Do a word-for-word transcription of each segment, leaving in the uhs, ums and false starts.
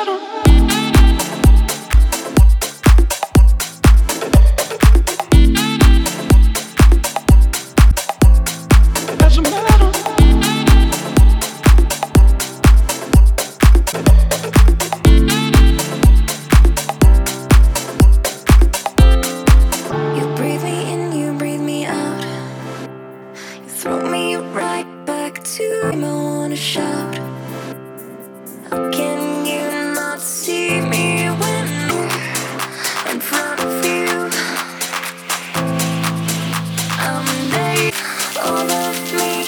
matter. Doesn't matter. You breathe me in, you breathe me out. You throw me right back to me. I wanna shout. How can you not see me when we're in front of you? I'm there, all of me.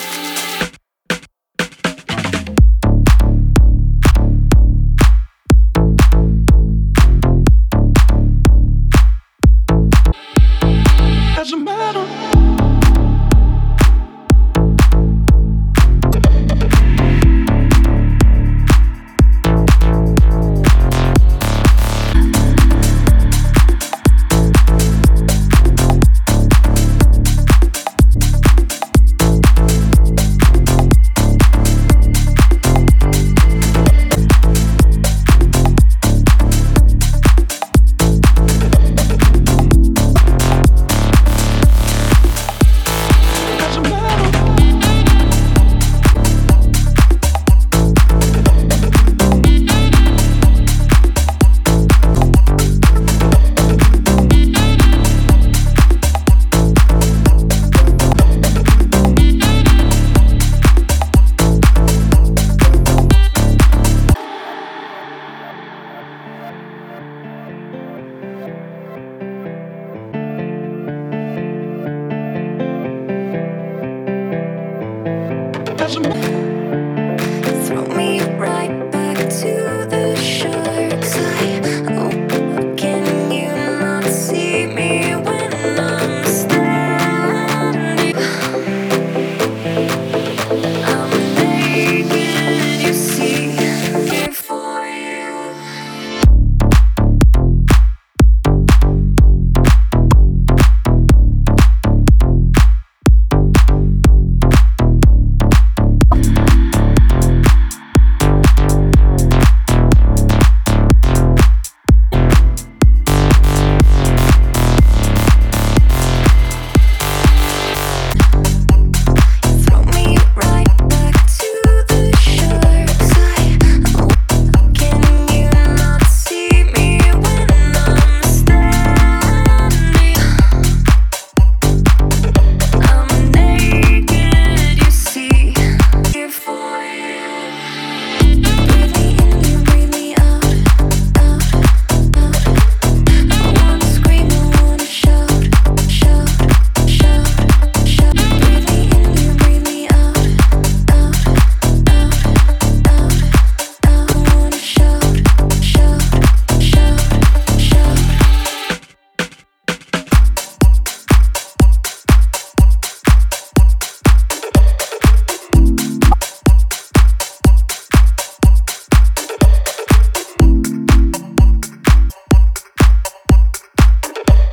Doesn't matter. Doesn't matter. Throw me right back to the sharks. I, oh, how can you not see me when I'm standing? I'm naked, you see, here for you.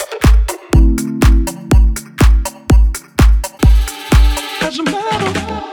Doesn't matter.